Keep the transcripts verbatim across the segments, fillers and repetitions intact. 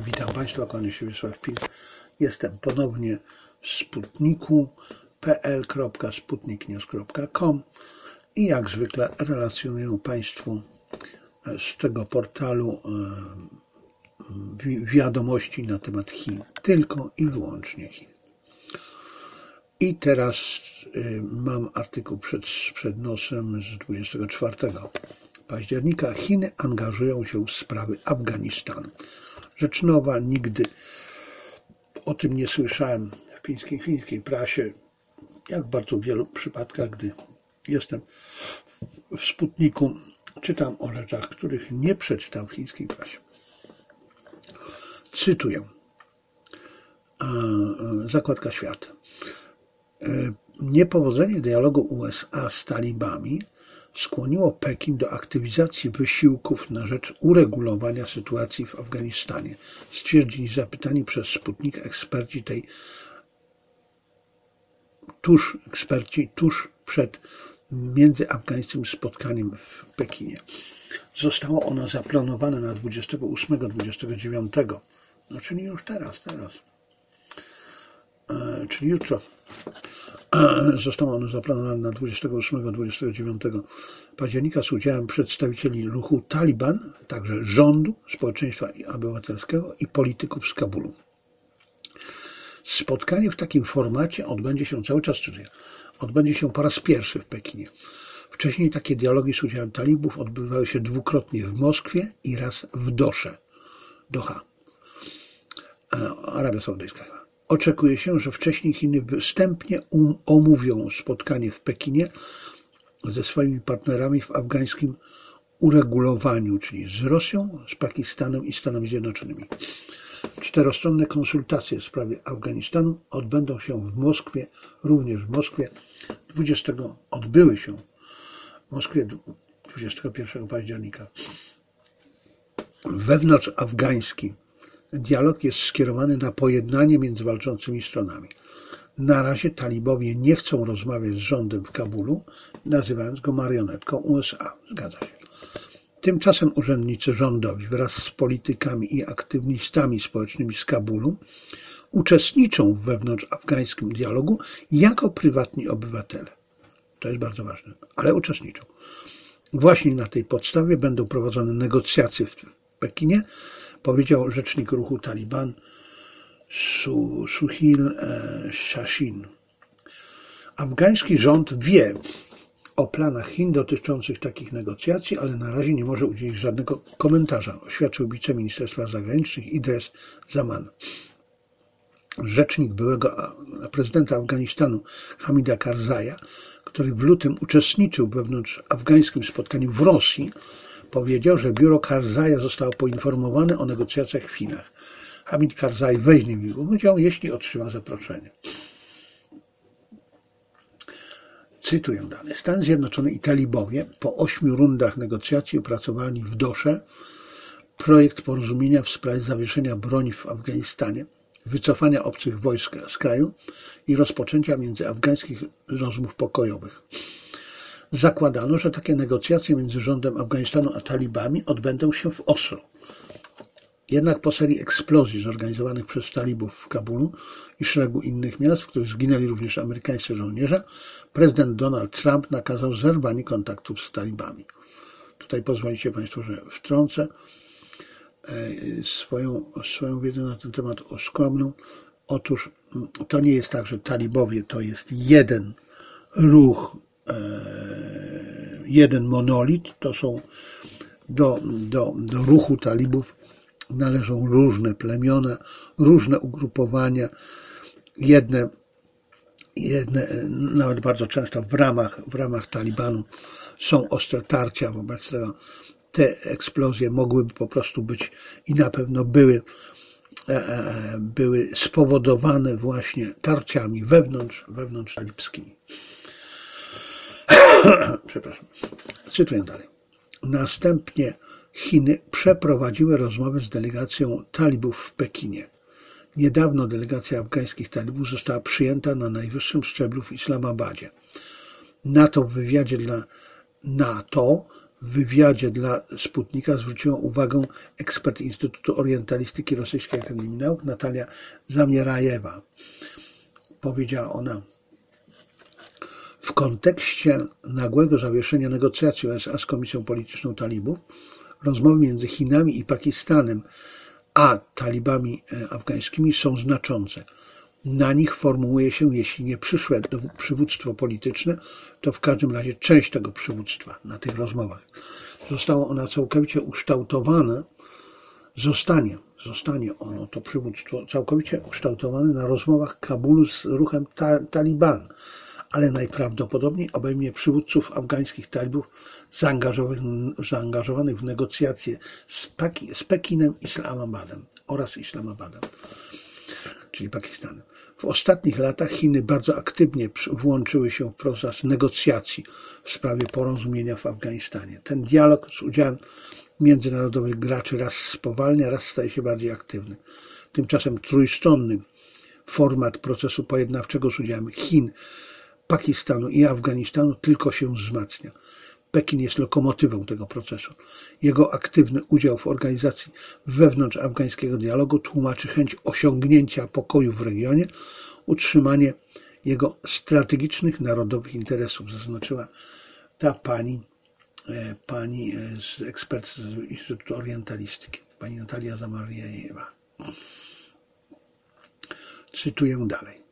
Witam Państwa, kłaniam się Wiesław Pil. Jestem ponownie w sputniku kropka p l kropka sputnik news kropka com i jak zwykle relacjonuję Państwu z tego portalu wiadomości na temat Chin. Tylko i wyłącznie Chin. I teraz mam artykuł przed, przed nosem z dwudziestego czwartego października. Chiny angażują się w sprawy Afganistanu. Rzecz nowa, nigdy o tym nie słyszałem w chińskiej, chińskiej prasie, jak w bardzo wielu przypadkach, gdy jestem w Sputniku, czytam o rzeczach, których nie przeczytam w chińskiej prasie. Cytuję. Zakładka świata. Niepowodzenie dialogu U S A z talibami skłoniło Pekin do aktywizacji wysiłków na rzecz uregulowania sytuacji w Afganistanie, stwierdzili zapytani przez Sputnik eksperci tej tuż, eksperci tuż przed międzyafgańskim spotkaniem w Pekinie. Zostało ono zaplanowane na dwudziestego ósmego do dwudziestego dziewiątego, no czyli już teraz, teraz, e, czyli jutro. Zostało ono zaplanowane na dwudziestego ósmego do dwudziestego dziewiątego października z udziałem przedstawicieli ruchu Taliban, także rządu, społeczeństwa obywatelskiego i polityków z Kabulu. Spotkanie w takim formacie odbędzie się cały czas, czyli odbędzie się po raz pierwszy w Pekinie. Wcześniej takie dialogi z udziałem talibów odbywały się dwukrotnie w Moskwie i raz w Dosze, Doha, Arabia Saudyjska. Oczekuje się, że wcześniej Chiny wstępnie um, omówią spotkanie w Pekinie ze swoimi partnerami w afgańskim uregulowaniu, czyli z Rosją, z Pakistanem i Stanami Zjednoczonymi. Czterostronne konsultacje w sprawie Afganistanu odbędą się w Moskwie, również w Moskwie dwudziestego odbyły się w Moskwie dwudziestego pierwszego października. Wewnątrzafgański dialog jest skierowany na pojednanie między walczącymi stronami. Na razie talibowie nie chcą rozmawiać z rządem w Kabulu, nazywając go marionetką U S A. Zgadza się. Tymczasem urzędnicy rządowi wraz z politykami i aktywistami społecznymi z Kabulu uczestniczą w wewnątrzafgańskim dialogu jako prywatni obywatele. To jest bardzo ważne, ale uczestniczą. Właśnie na tej podstawie będą prowadzone negocjacje w Pekinie, powiedział rzecznik ruchu Taliban Suhil Shashin. Afgański rząd wie o planach Chin dotyczących takich negocjacji, ale na razie nie może udzielić żadnego komentarza, oświadczył wiceminister spraw zagranicznych Idris Zaman. Rzecznik byłego prezydenta Afganistanu Hamida Karzaja, który w lutym uczestniczył w wewnątrzafgańskim spotkaniu w Rosji, powiedział, że biuro Karzaja zostało poinformowane o negocjacjach w Chinach. Hamid Karzaj weźmie w nich udział, jeśli otrzyma zaproszenie. Cytuję dalej. Stany Zjednoczone i talibowie po ośmiu rundach negocjacji opracowali w Dosze projekt porozumienia w sprawie zawieszenia broni w Afganistanie, wycofania obcych wojsk z kraju i rozpoczęcia międzyafgańskich rozmów pokojowych. Zakładano, że takie negocjacje między rządem Afganistanu a talibami odbędą się w Oslo. Jednak po serii eksplozji zorganizowanych przez talibów w Kabulu i szeregu innych miast, w których zginęli również amerykańscy żołnierze, prezydent Donald Trump nakazał zerwanie kontaktów z talibami. Tutaj pozwolicie Państwo, że wtrącę swoją, swoją wiedzę na ten temat skromną. Otóż to nie jest tak, że talibowie to jest jeden ruch, jeden monolit, to są do, do, do ruchu talibów należą różne plemiona, różne ugrupowania, jedne, jedne nawet bardzo często w ramach, w ramach Talibanu są ostre tarcia, wobec tego te eksplozje mogłyby po prostu być i na pewno były, były spowodowane właśnie tarciami wewnątrz, wewnątrz talibskimi. Przepraszam. Cytuję dalej. Następnie Chiny przeprowadziły rozmowy z delegacją talibów w Pekinie. Niedawno delegacja afgańskich talibów została przyjęta na najwyższym szczeblu w Islamabadzie. NATO w wywiadzie dla NATO W wywiadzie dla Sputnika zwróciła uwagę ekspert Instytutu Orientalistyki Rosyjskiej Akademii Nauk Natalia Zamierajewa. Powiedziała ona: w kontekście nagłego zawieszenia negocjacji U S A z Komisją Polityczną Talibów, rozmowy między Chinami i Pakistanem a talibami afgańskimi są znaczące. Na nich formułuje się, jeśli nie przyszłe przywództwo polityczne, to w każdym razie część tego przywództwa na tych rozmowach. Zostało ono całkowicie ukształtowane, zostanie, zostanie ono, to przywództwo, całkowicie ukształtowane na rozmowach Kabulu z ruchem ta, Taliban, ale najprawdopodobniej obejmie przywódców afgańskich talibów zaangażowanych, zaangażowanych w negocjacje z, Paki, z Pekinem, Islamabadem oraz Islamabadem, czyli Pakistanem. W ostatnich latach Chiny bardzo aktywnie włączyły się w proces negocjacji w sprawie porozumienia w Afganistanie. Ten dialog z udziałem międzynarodowych graczy raz spowalnia, raz staje się bardziej aktywny. Tymczasem trójstronny format procesu pojednawczego z udziałem Chin, Pakistanu i Afganistanu tylko się wzmacnia. Pekin jest lokomotywą tego procesu. Jego aktywny udział w organizacji wewnątrz afgańskiego dialogu tłumaczy chęć osiągnięcia pokoju w regionie, utrzymanie jego strategicznych narodowych interesów, zaznaczyła ta pani, pani z ekspert z Instytutu Orientalistyki, pani Natalia Zamierajewa. Cytuję dalej.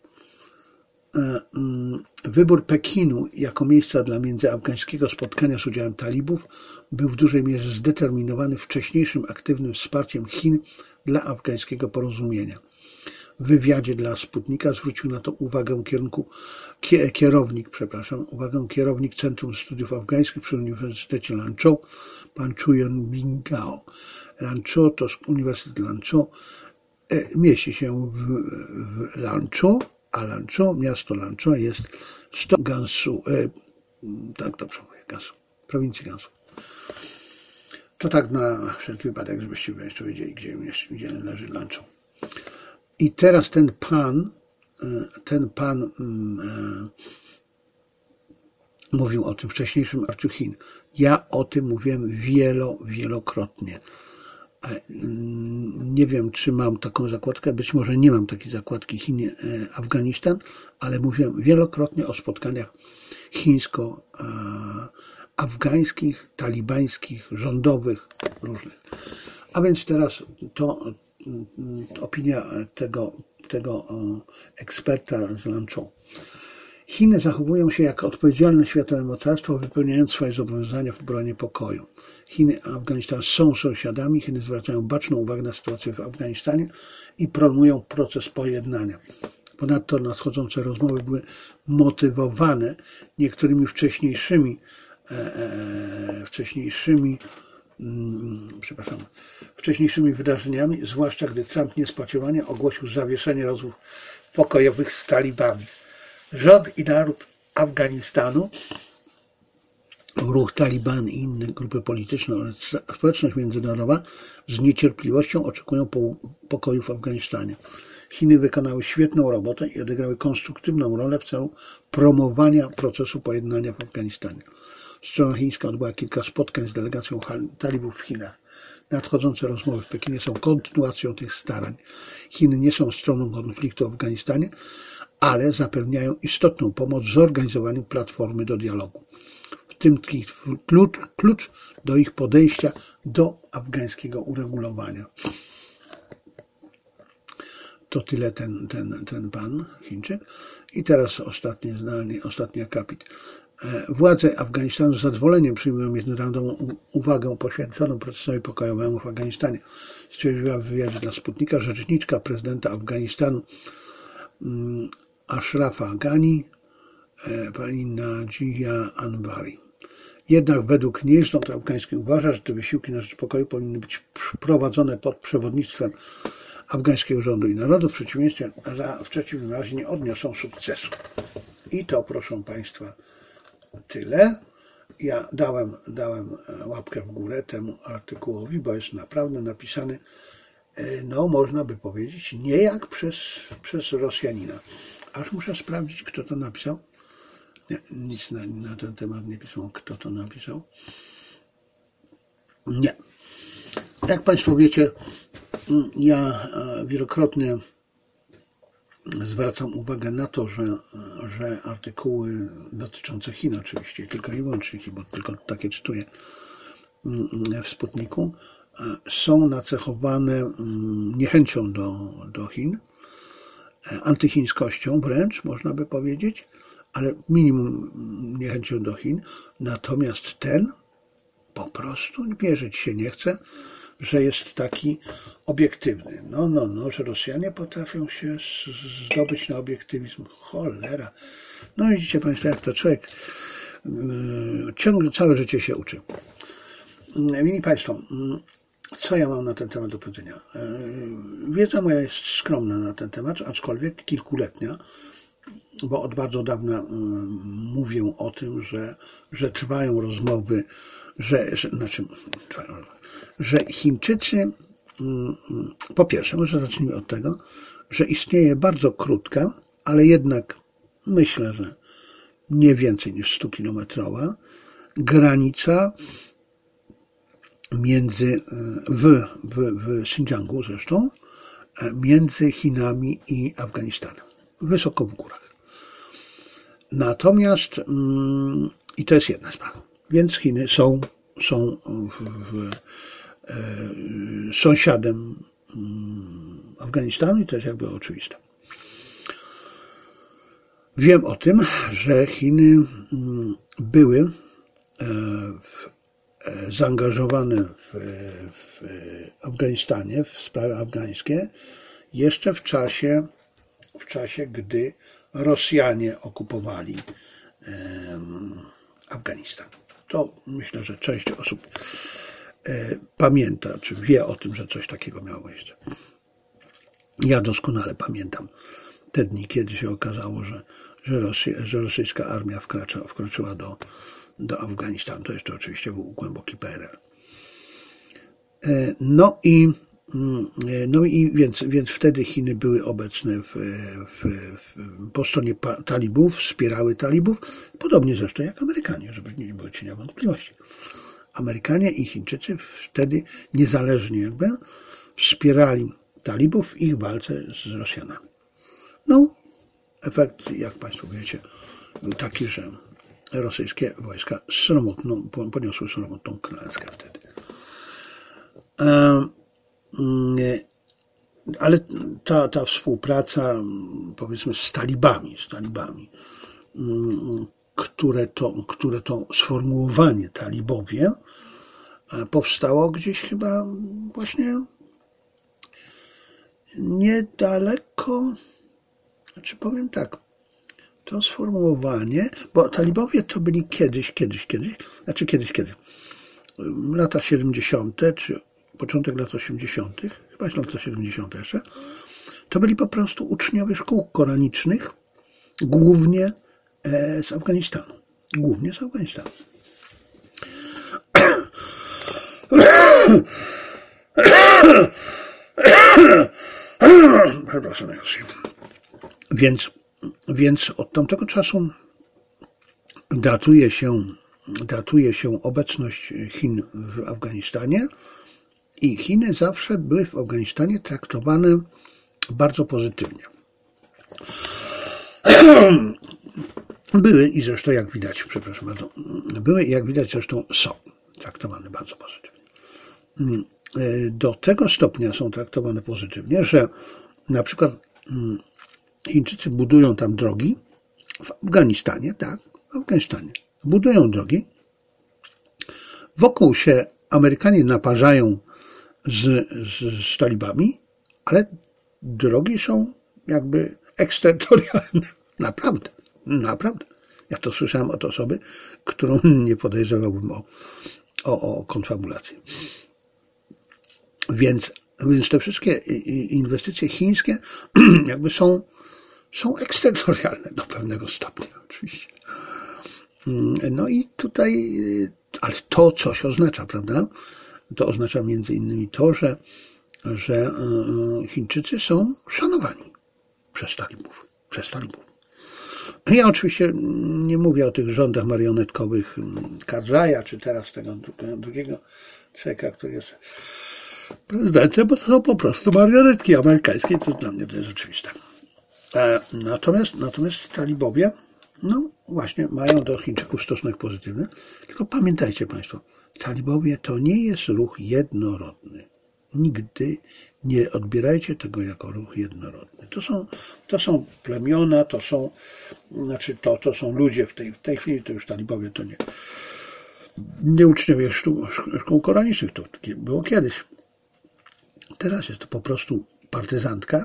Wybór Pekinu jako miejsca dla międzyafgańskiego spotkania z udziałem talibów był w dużej mierze zdeterminowany wcześniejszym aktywnym wsparciem Chin dla afgańskiego porozumienia. W wywiadzie dla Sputnika zwrócił na to uwagę kierunku, kierownik, przepraszam, uwagę kierownik Centrum Studiów Afgańskich przy Uniwersytecie Lanzhou, pan Chuyon Bingao. Lanzhou to Uniwersytet Lanzhou mieści się w, w Lanzhou, a Lanzhou, miasto Lanzhou jest sto Gansu, e, tak dobrze mówię, Gansu, prowincji Gansu. To tak na wszelki wypadek, żebyście Państwo wiedzieli, gdzie, gdzie leży Lanzhou. I teraz ten pan, ten pan e, mówił o tym wcześniejszym arciu Chin. Ja o tym mówiłem wielo, wielokrotnie. Nie wiem, czy mam taką zakładkę, być może nie mam takiej zakładki Chin-Afganistan, ale mówiłem wielokrotnie o spotkaniach chińsko-afgańskich, talibańskich, rządowych, różnych. A więc teraz to opinia tego, tego eksperta z Lanzhou. Chiny zachowują się jak odpowiedzialne światowe mocarstwo, wypełniając swoje zobowiązania w obronie pokoju. Chiny i Afganistan są sąsiadami. Chiny zwracają baczną uwagę na sytuację w Afganistanie i promują proces pojednania. Ponadto nadchodzące rozmowy były motywowane niektórymi wcześniejszymi, e, e, wcześniejszymi, mm, przepraszam, wcześniejszymi wydarzeniami, zwłaszcza gdy Trump niespodziewanie ogłosił zawieszenie rozmów pokojowych z talibami. Rząd i naród Afganistanu, ruch Taliban i inne grupy polityczne oraz społeczność międzynarodowa z niecierpliwością oczekują pokoju w Afganistanie. Chiny wykonały świetną robotę i odegrały konstruktywną rolę w celu promowania procesu pojednania w Afganistanie. Strona chińska odbyła kilka spotkań z delegacją talibów w Chinach. Nadchodzące rozmowy w Pekinie są kontynuacją tych starań. Chiny nie są stroną konfliktu w Afganistanie, ale zapewniają istotną pomoc w zorganizowaniu platformy do dialogu. W tym tkwi klucz, klucz do ich podejścia do afgańskiego uregulowania. To tyle ten, ten, ten pan Chińczyk. I teraz ostatnie zdanie, ostatni akapit. Władze Afganistanu z zadowoleniem przyjmują międzynarodową uwagę poświęconą procesowi pokojowemu w Afganistanie, stwierdziła w wywiadzie dla Sputnika rzeczniczka prezydenta Afganistanu Ashrafa Ghani, pani Nadia Anwari. Jednak według niej rząd afgański uważa, że te wysiłki na rzecz pokoju powinny być prowadzone pod przewodnictwem afgańskiego rządu i narodu, w przeciwieństwie, w przeciwnym razie nie odniosą sukcesu. I to, proszę Państwa, tyle. Ja dałem, dałem łapkę w górę temu artykułowi, bo jest naprawdę napisany, no można by powiedzieć, nie jak przez, przez Rosjanina. Aż muszę sprawdzić, kto to napisał. Nie, nic na, na ten temat nie pisał, kto to napisał. Nie. Jak Państwo wiecie, ja wielokrotnie zwracam uwagę na to, że, że artykuły dotyczące Chin oczywiście, tylko i wyłącznie Chin, bo tylko takie czytuję w Sputniku, są nacechowane niechęcią do, do Chin, antychińskością wręcz, można by powiedzieć, ale minimum niechęcią do Chin. Natomiast ten po prostu wierzyć się nie chce, że jest taki obiektywny. No, no, no, że Rosjanie potrafią się zdobyć na obiektywizm. Cholera. No widzicie Państwo, jak to człowiek yy, ciągle całe życie się uczy. Mili Państwo, co ja mam na ten temat do powiedzenia? Yy, wiedza moja jest skromna na ten temat, aczkolwiek kilkuletnia, bo od bardzo dawna yy, mówię o tym, że, że trwają rozmowy, że, że, znaczy, że Chińczycy, po pierwsze, może zacznijmy od tego, że istnieje bardzo krótka, ale jednak myślę, że nie więcej niż stukilometrowa granica między, w, w, w Xinjiangu zresztą, między Chinami i Afganistanem, wysoko w górach. Natomiast, i to jest jedna sprawa, więc Chiny są, są w, w, e, sąsiadem Afganistanu i to jest jakby oczywiste. Wiem o tym, że Chiny były w, zaangażowane w, w Afganistanie, w sprawy afgańskie, jeszcze w czasie, w czasie, gdy Rosjanie okupowali um, Afganistan. To myślę, że część osób e, pamięta, czy wie o tym, że coś takiego miało miejsce. Ja doskonale pamiętam te dni, kiedy się okazało, że, że, Rosja, że rosyjska armia wkracza, wkroczyła do, do Afganistanu. To jeszcze oczywiście był głęboki P R L. E, no i No i więc, więc wtedy Chiny były obecne w, w, w, po stronie talibów, wspierały talibów, podobnie zresztą jak Amerykanie, żeby nie było cienia wątpliwości. Amerykanie i Chińczycy wtedy niezależnie jakby wspierali talibów w ich walce z Rosjanami. No, efekt, jak Państwo wiecie, był taki, że rosyjskie wojska sromotną, poniosły sromotną klęskę wtedy. Um, Ale ta, ta współpraca, powiedzmy, z talibami, z talibami, które to, które to sformułowanie talibowie powstało gdzieś chyba właśnie niedaleko, znaczy powiem tak, to sformułowanie, bo talibowie to byli kiedyś, kiedyś, kiedyś, znaczy kiedyś, kiedyś, lata siedemdziesiąte czy początek lat osiemdziesiątych, chyba lata siedemdziesiąte jeszcze, to byli po prostu uczniowie szkół koranicznych, głównie z Afganistanu. Głównie z Afganistanu. Przepraszam, najgorszy. Więc, więc od tamtego czasu datuje się, datuje się obecność Chin w Afganistanie. I Chiny zawsze były w Afganistanie traktowane bardzo pozytywnie. Były i zresztą jak widać, przepraszam bardzo, były i jak widać zresztą są traktowane bardzo pozytywnie. Do tego stopnia są traktowane pozytywnie, że na przykład Chińczycy budują tam drogi w Afganistanie, tak, w Afganistanie. Budują drogi, wokół się Amerykanie naparzają Z, z, z talibami, ale drogi są jakby eksterytorialne. Naprawdę, naprawdę. Ja to słyszałem od osoby, którą nie podejrzewałbym o, o, o konfabulację. Więc, więc te wszystkie inwestycje chińskie jakby są, są eksterytorialne do pewnego stopnia, oczywiście. No i tutaj, ale to coś oznacza, prawda? To oznacza między innymi to, że, że Chińczycy są szanowani przez talibów. Przez talibów. Ja oczywiście nie mówię o tych rządach marionetkowych Karzaja, czy teraz tego drugiego człowieka, który jest prezydentem, bo to są po prostu marionetki amerykańskie, to dla mnie to jest oczywiste. Natomiast, natomiast talibowie, no właśnie, mają do Chińczyków stosunek pozytywny, tylko pamiętajcie Państwo, talibowie to nie jest ruch jednorodny. Nigdy nie odbierajcie tego jako ruch jednorodny. To są, to są plemiona, to są, znaczy to, to są ludzie w tej, w tej chwili, to już talibowie to nie, nie uczniowie szkół, szkół koranicznych, to było kiedyś. Teraz jest to po prostu partyzantka,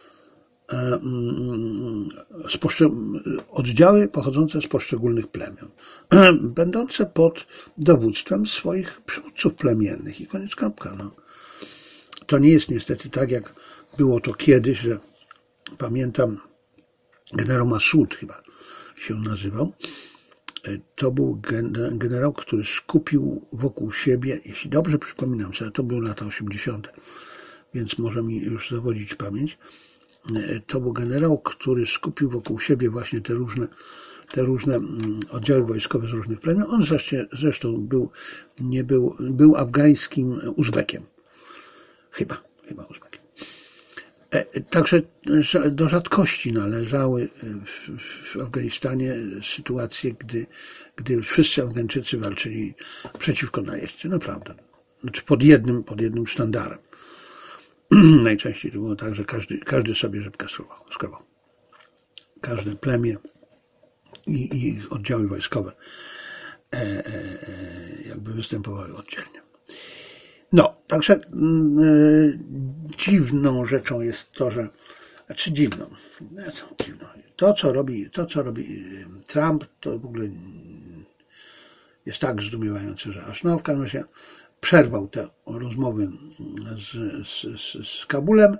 z oddziały pochodzące z poszczególnych plemion, będące pod dowództwem swoich przywódców plemiennych i koniec kropka. No. To nie jest niestety tak, jak było to kiedyś, że pamiętam generał Masud chyba się nazywał. To był generał, który skupił wokół siebie, jeśli dobrze przypominam sobie, to były lata osiemdziesiąte, więc może mi już zawodzić pamięć. To był generał, który skupił wokół siebie właśnie te różne, te różne oddziały wojskowe z różnych plemion. On zresztą, zresztą był, nie był, był afgańskim Uzbekiem. Chyba, chyba Uzbekiem. Także do rzadkości należały w, w Afganistanie sytuacje, gdy, gdy wszyscy Afgańczycy walczyli przeciwko najeźdźcy. Naprawdę. Znaczy pod jednym, pod jednym sztandarem. Najczęściej to było tak, że każdy, każdy sobie rzepkę skrował. Każde plemię i, i oddziały wojskowe e, e, jakby występowały oddzielnie. No, także e, dziwną rzeczą jest to, że znaczy dziwną, no, co, dziwną. To, co robi, to, co robi Trump, to w ogóle jest tak zdumiewające, że aż no w każdym razie przerwał te rozmowy z, z, z, z Kabulem,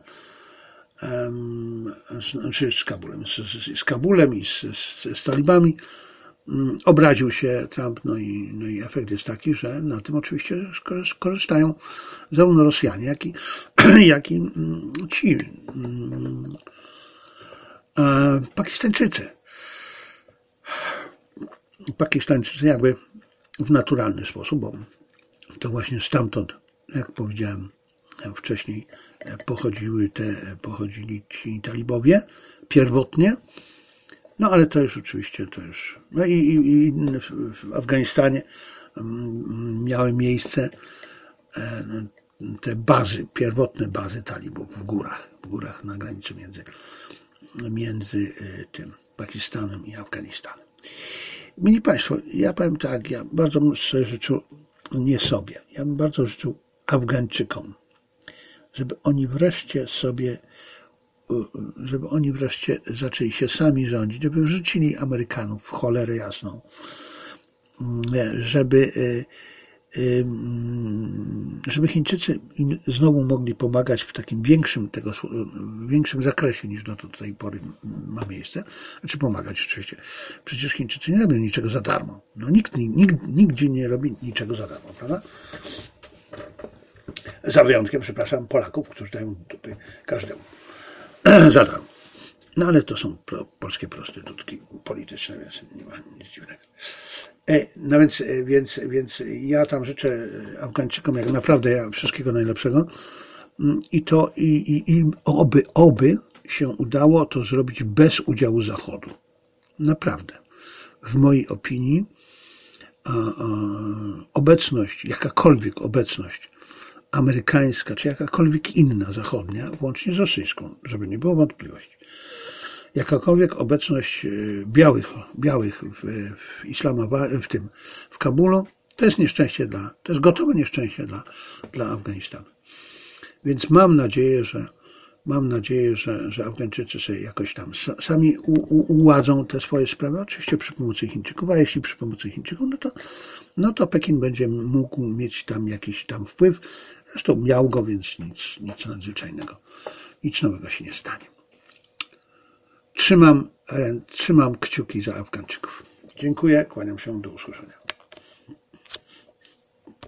znaczy z Kabulem, z, z, z Kabulem i z, z, z talibami. Obraził się Trump, no i, no i efekt jest taki, że na tym oczywiście korzystają zarówno Rosjanie, jak i, jak i ci e, Pakistańczycy. Pakistańczycy jakby w naturalny sposób, bo to właśnie stamtąd, jak powiedziałem wcześniej, pochodziły te, pochodzili ci talibowie pierwotnie. No ale to już oczywiście, to już... No i, i, i w, w Afganistanie miały miejsce te bazy, pierwotne bazy talibów w górach, w górach na granicy między, między tym Pakistanem i Afganistanem. Mili Państwo, ja powiem tak, ja bardzo bym sobie życzył, nie sobie, ja bym bardzo życzył Afgańczykom, żeby oni wreszcie sobie, żeby oni wreszcie zaczęli się sami rządzić, żeby wrzucili Amerykanów w cholerę jasną, żeby, żeby Chińczycy znowu mogli pomagać w takim większym, tego, większym zakresie niż do tej pory ma miejsce. Znaczy pomagać oczywiście. Przecież Chińczycy nie robią niczego za darmo. No, nikt, nikt nigdzie nie robi niczego za darmo, prawda? Za wyjątkiem, przepraszam, Polaków, którzy dają dupy każdemu za darmo. No ale to są pro, polskie prostytutki polityczne, więc nie ma nic dziwnego. E, no więc, więc, więc ja tam życzę Afgańczykom jak naprawdę ja wszystkiego najlepszego i to i, i, i oby, oby się udało to zrobić bez udziału Zachodu. Naprawdę. W mojej opinii a, a, obecność, jakakolwiek obecność amerykańska, czy jakakolwiek inna zachodnia, włącznie z rosyjską, żeby nie było wątpliwości, jakakolwiek obecność białych, białych w, w Islamabad, w tym, w Kabulu, to jest nieszczęście dla, to jest gotowe nieszczęście dla, dla Afganistanu. Więc mam nadzieję, że mam nadzieję, że, że Afgańczycy sobie jakoś tam sami u, u, uładzą te swoje sprawy, oczywiście przy pomocy Chińczyków, a jeśli przy pomocy Chińczyków, no to, no to Pekin będzie mógł mieć tam jakiś tam wpływ. Zresztą miał go, więc nic, nic nadzwyczajnego, nic nowego się nie stanie. Trzymam, trzymam kciuki za Afgańczyków. Dziękuję, kłaniam się, do usłyszenia.